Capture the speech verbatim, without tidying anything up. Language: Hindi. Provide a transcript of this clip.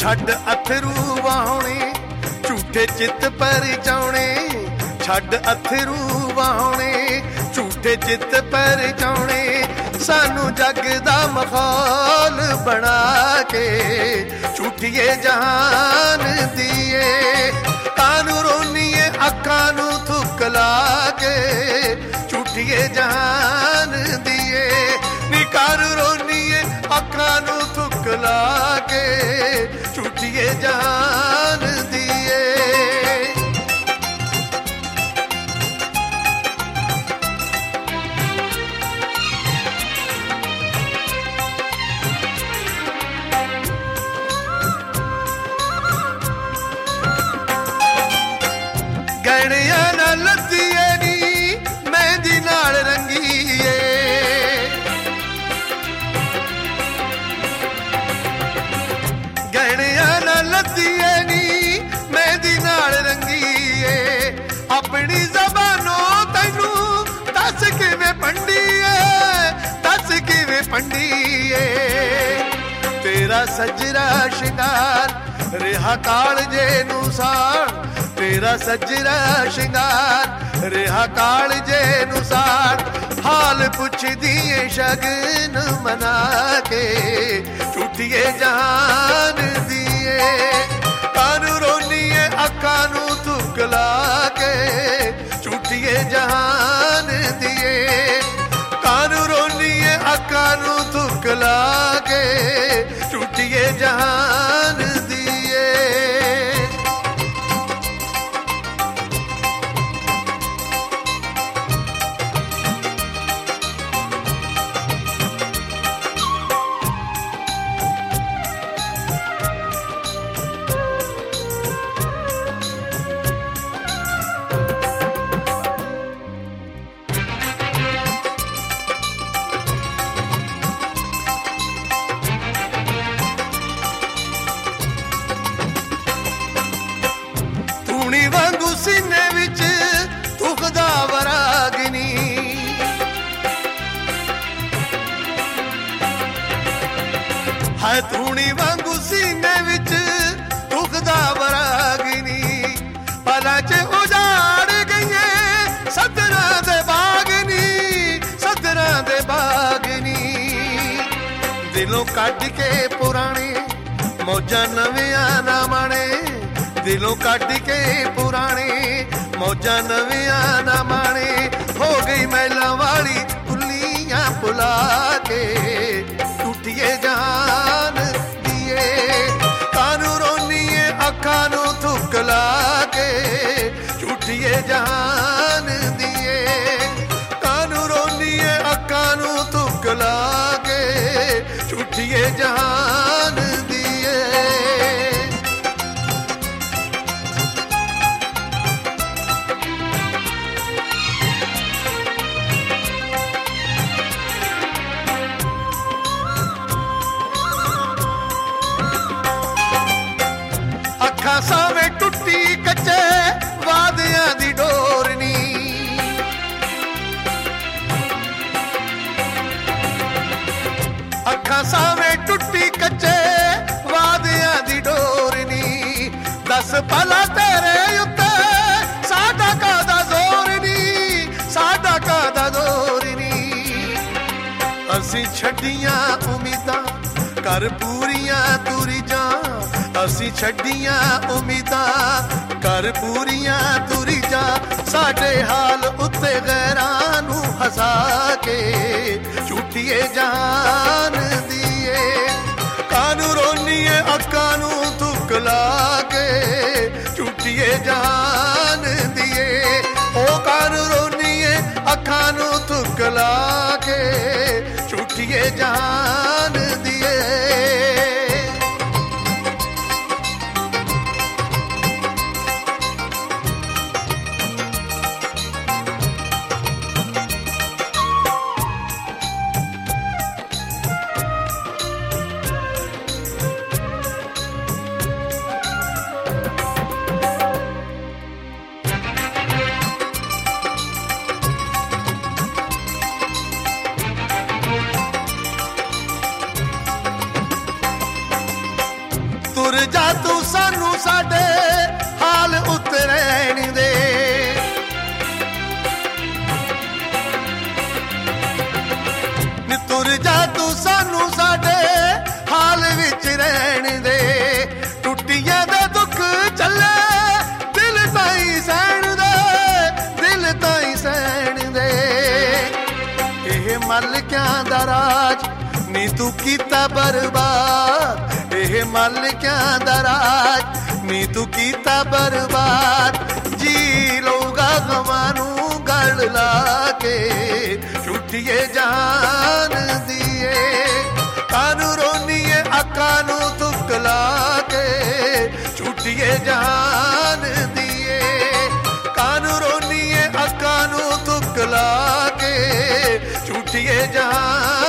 छड्ड अथरू वाहुणे झूठे चित परचाउने, छड्ड अथरू वाहुणे झूठे चित परचाउने, सानू जग दा मखौल बना के झूठिए जहान दिए, कानू रोनीए अखां नू थुक ला के झूठिए जहान दिए, नी कानू रोनीए अखां नू थुक ला के झूठिए जहान दिए। गहणिया नाल लद्दीए नी मेहंदी नाल रंगीए, गहणिया नाल लद्दीए नी मेहंदी नाल रंगीए, अपनी ज़बानों तैनू दस किवें पंडीए, दस किवें पंडीए, तेरा सजरा शिंगार रिहा कालजे नू साण, तेरा सजरा शिंगार रिहा कालजे नू साण, हाल पुछदी ए शगन मना के झूठिए जहान दिए, कानू रोनीए अखां नू थुक ला के झूठिए जहान दिए, कानू रोनीए अखां नू थुक ला के झूठिए जहान दिए। सीने विच दुखदा वरागनी, है धूनी वांगू सीने विच दुखदा वरागनी, पला च उजाड़ गईए सदरा दे बागनी, सदरा दे बागनी, दिलों कट के पुराने मौजा नवियां ना माणे, दिलों कट के पुराने मौजा नवियां ना माणे, हो गई मैला वाली कुलियां पुला के झूठिए जहान दिए, कानू रोनीए अखां नू थुक ला के झूठिए जहान दिए, कानू रोनीए अखां नू थुक ला के झूठिए जहान दिए। अखां सावे टुटी कच्चे वादियां दी डोरनी, अखां सावे टुटी कच्चे वादियां दी डोरनी, दस भला तेरे उत्ते साडा कादा जोर नी, साडा कादा जोर नी, असीं छड्डियां उम्मीदां कर पूरियां तुरी जा, असी छड्डियां उम्मीदां कर पूरियां तुरी जा, साडे हाल उत्ते गैरां नू हसा के झूठिए जहान दिए, कानू रोनीए अखां नू थुक ला के झूठिए जहान दिए, ओ कानू रोनीए अखां नू थुक ला के झूठिए जहान दिए। ਤੁਰ ਜਾ ਤੂੰ ਸਾਨੂੰ ਸਾਡੇ ਹਾਲ ਉੱਤੇ ਰਹਿਣ ਦੇ। ਨੀ ਤੁਰ ਜਾ ਤੂੰ ਸਾਨੂੰ ਸਾਡੇ ਹਾਲ ਵਿੱਚ ਰਹਿਣ ਦੇ। ਟੁੱਟੀਆਂ ਦੇ ਦੁੱਖ ਚੱਲੇ ਦਿਲ ਤਾਈਂ ਸਹਿਣ ਦੇ, ਦਿਲ ਤਾਈਂ ਸਹਿਣ ਦੇ। ਇਹ ਮਲਕਿਆਂ ਦਾ ਰਾਜ ਨੀ ਤੂੰ ਕੀਤਾ ਬਰਬਾਦ, ਇਹ ਮਲਕਿਆਂ ਦਾ ਰਾਜ ਨੀ ਤੂੰ ਕੀਤਾ ਬਰਬਾਦ। ਜੀ ਲਊਗਾ ਗਵਾਂ ਨੂੰ ਗਲ ਲਾ ਕੇ, ਝੂਠੀਏ ਜਾਨ ਦੀਏ ਕਾਨੂੰ ਰੋਨੀਏ ਅੱਖਾਂ ਨੂੰ ਤੁਕ ਲਾ ਕੇ। ਝੂਠੀਏ ਜਾਨ ਦੀਏ ਕਾਨੂੰ ਰੋਨੀਏ ਅੱਖਾਂ ਨੂੰ ਤੁਕ ਲਾ ਕੇ। ਝੂਠੀਏ ਜਾਨ